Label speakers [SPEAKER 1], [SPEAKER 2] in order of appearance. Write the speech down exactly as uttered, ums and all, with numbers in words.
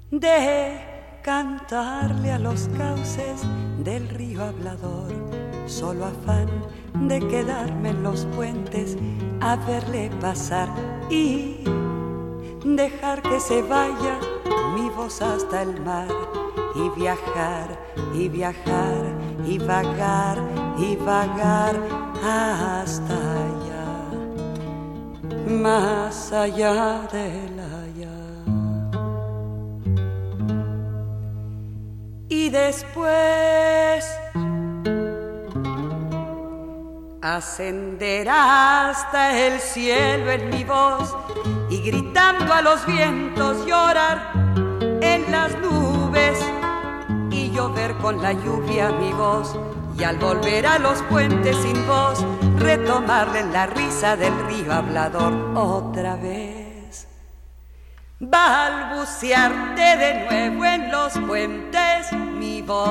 [SPEAKER 1] de cantarle a los cauces del río hablador, solo afán de quedarme en los puentes a verle pasar y dejar que se vaya mi voz hasta el mar y viajar, y viajar, y vagar, y vagar hasta allá, más allá del allá. Y después ascender hasta el cielo en mi voz y gritando a los vientos llorar en las nubes y llover con la lluvia mi voz, y al volver a los puentes sin voz retomarle la risa del río hablador otra vez, balbucearte de nuevo en los puentes mi voz.